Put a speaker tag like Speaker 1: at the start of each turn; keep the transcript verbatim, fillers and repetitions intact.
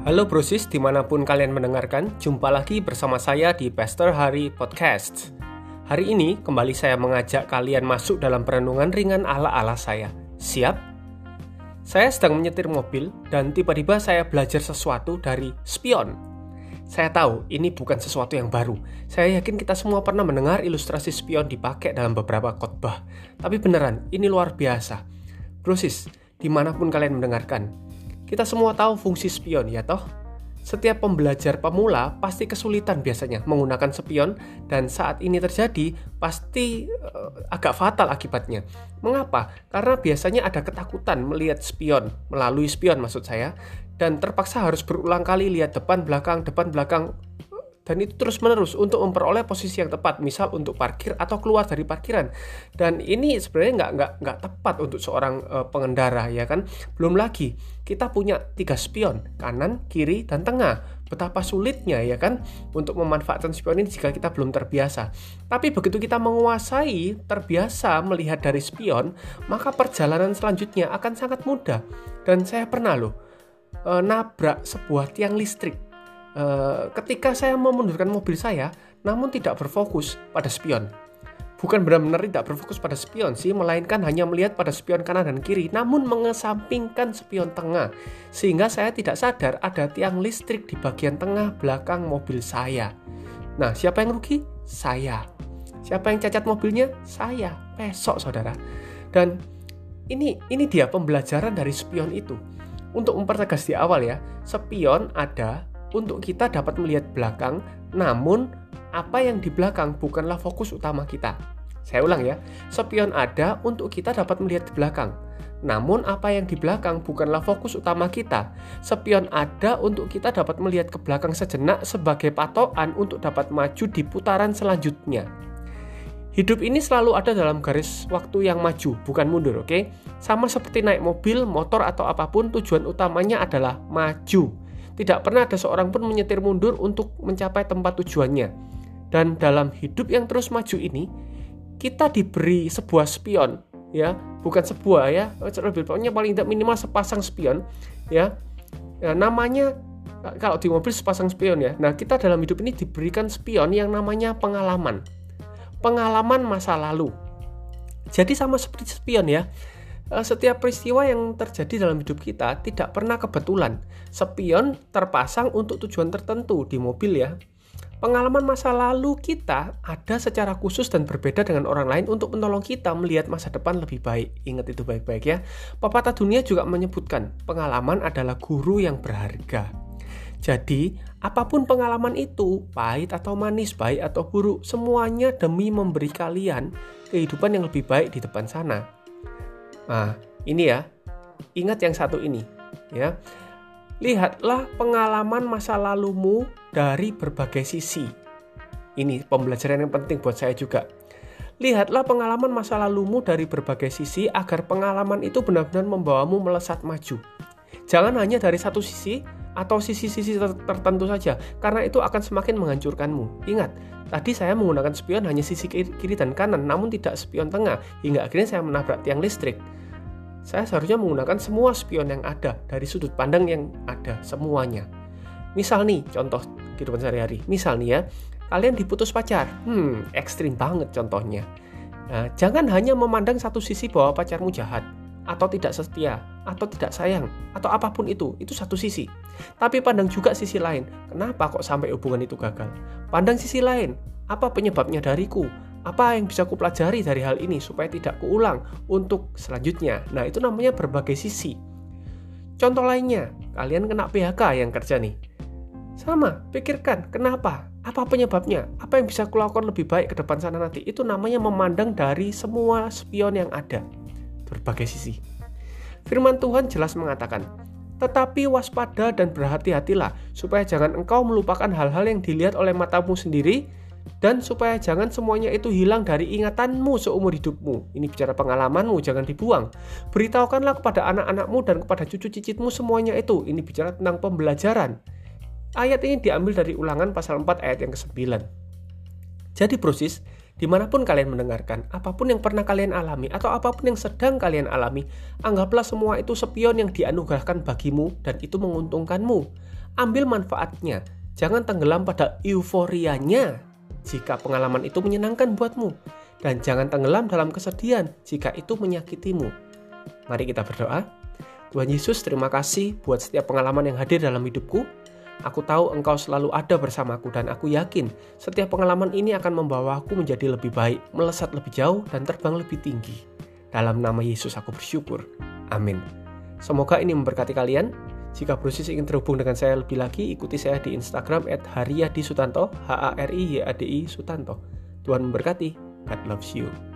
Speaker 1: Halo brosis, dimanapun kalian mendengarkan, jumpa lagi bersama saya di Pastor Hari Podcast. Hari ini kembali saya mengajak kalian masuk dalam perenungan ringan ala-ala saya. Siap? Saya sedang menyetir mobil dan tiba-tiba saya belajar sesuatu dari spion. Saya tahu ini bukan sesuatu yang baru. Saya yakin kita semua pernah mendengar ilustrasi spion dipakai dalam beberapa khotbah. Tapi beneran, ini luar biasa. Brosis, dimanapun kalian mendengarkan, kita semua tahu fungsi spion, ya toh? Setiap pembelajar pemula pasti kesulitan biasanya menggunakan spion, dan saat ini terjadi pasti uh, agak fatal akibatnya. Mengapa? Karena biasanya ada ketakutan melihat spion, melalui spion maksud saya, dan terpaksa harus berulang kali lihat depan belakang, depan belakang, dan itu terus-menerus untuk memperoleh posisi yang tepat, misal untuk parkir atau keluar dari parkiran. Dan ini sebenarnya nggak nggak nggak tepat untuk seorang uh, pengendara, ya kan? Belum lagi kita punya tiga spion, kanan, kiri, dan tengah. Betapa sulitnya, ya kan, untuk memanfaatkan spion ini jika kita belum terbiasa. Tapi begitu kita menguasai, terbiasa melihat dari spion, maka perjalanan selanjutnya akan sangat mudah. Dan saya pernah loh uh, nabrak sebuah tiang listrik. Uh, ketika saya memundurkan mobil saya, namun tidak berfokus pada spion. Bukan benar-benar tidak berfokus pada spion sih, melainkan hanya melihat pada spion kanan dan kiri, namun mengesampingkan spion tengah, sehingga saya tidak sadar ada tiang listrik di bagian tengah belakang mobil saya. Nah, siapa yang rugi? Saya. Siapa yang cacat mobilnya? Saya. Pesok, saudara. Dan ini ini dia pembelajaran dari spion itu. Untuk mempertegas di awal ya, spion ada untuk kita dapat melihat belakang, namun apa yang di belakang bukanlah fokus utama kita. Saya ulang ya, spion ada untuk kita dapat melihat di belakang, namun apa yang di belakang bukanlah fokus utama kita. Spion ada untuk kita dapat melihat ke belakang sejenak sebagai patokan untuk dapat maju di putaran selanjutnya. Hidup ini selalu ada dalam garis waktu yang maju, bukan mundur, oke? Okay? Sama seperti naik mobil, motor, atau apapun, tujuan utamanya adalah maju. Tidak pernah ada seorang pun menyetir mundur untuk mencapai tempat tujuannya. Dan dalam hidup yang terus maju ini, kita diberi sebuah spion, ya, bukan sebuah ya, pokoknya paling tidak minimal sepasang spion, ya. Ya, namanya kalau di mobil sepasang spion ya. Nah, kita dalam hidup ini diberikan spion yang namanya pengalaman. Pengalaman masa lalu. Jadi sama seperti spion ya. Setiap peristiwa yang terjadi dalam hidup kita tidak pernah kebetulan. Spion terpasang untuk tujuan tertentu di mobil ya. Pengalaman masa lalu kita ada secara khusus dan berbeda dengan orang lain untuk menolong kita melihat masa depan lebih baik. Ingat itu baik-baik ya. Pepatah dunia juga menyebutkan pengalaman adalah guru yang berharga. Jadi, apapun pengalaman itu, pahit atau manis, baik atau buruk, semuanya demi memberi kalian kehidupan yang lebih baik di depan sana. Nah, ini ya, ingat yang satu ini, ya. Lihatlah pengalaman masa lalumu dari berbagai sisi. Ini pembelajaran yang penting buat saya juga. Lihatlah pengalaman masa lalumu dari berbagai sisi agar pengalaman itu benar-benar membawamu melesat maju. Jangan hanya dari satu sisi atau sisi-sisi tertentu saja, karena itu akan semakin menghancurkanmu. Ingat, tadi saya menggunakan spion hanya sisi kiri dan kanan, namun tidak spion tengah, hingga akhirnya saya menabrak tiang listrik. Saya seharusnya menggunakan semua spion yang ada, dari sudut pandang yang ada, semuanya. Misal nih, contoh kehidupan sehari-hari. Misal nih ya, kalian diputus pacar. Hmm, ekstrim banget contohnya. Nah, jangan hanya memandang satu sisi bahwa pacarmu jahat, atau tidak setia, atau tidak sayang, atau apapun itu, itu satu sisi. Tapi pandang juga sisi lain, kenapa kok sampai hubungan itu gagal? Pandang sisi lain, apa penyebabnya dariku? Apa yang bisa kupelajari dari hal ini supaya tidak kuulang untuk selanjutnya? Nah, itu namanya berbagai sisi. Contoh lainnya, kalian kena P H K yang kerja nih. Sama, pikirkan, kenapa? Apa penyebabnya? Apa yang bisa kulakukan lebih baik ke depan sana nanti? Itu namanya memandang dari semua spion yang ada. Berbagai sisi. Firman Tuhan jelas mengatakan, tetapi waspada dan berhati-hatilah, supaya jangan engkau melupakan hal-hal yang dilihat oleh matamu sendiri, dan supaya jangan semuanya itu hilang dari ingatanmu seumur hidupmu. Ini bicara pengalamanmu, jangan dibuang. Beritahukanlah kepada anak-anakmu dan kepada cucu cicitmu semuanya itu. Ini bicara tentang pembelajaran. Ayat ini diambil dari Ulangan pasal empat ayat yang kesembilan. Jadi brosis, dimanapun kalian mendengarkan, apapun yang pernah kalian alami atau apapun yang sedang kalian alami, anggaplah semua itu spion yang dianugerahkan bagimu dan itu menguntungkanmu. Ambil manfaatnya, jangan tenggelam pada euforianya jika pengalaman itu menyenangkan buatmu. Dan jangan tenggelam dalam kesedihan jika itu menyakitimu. Mari kita berdoa. Tuhan Yesus, terima kasih buat setiap pengalaman yang hadir dalam hidupku. Aku tahu Engkau selalu ada bersamaku dan aku yakin setiap pengalaman ini akan membawa aku menjadi lebih baik, melesat lebih jauh, dan terbang lebih tinggi. Dalam nama Yesus aku bersyukur. Amin. Semoga ini memberkati kalian. Jika Brosis ingin terhubung dengan saya lebih lagi, ikuti saya di Instagram et haryadi sutanto, H A R I Y A D I Sutanto. Tuhan memberkati. God loves you.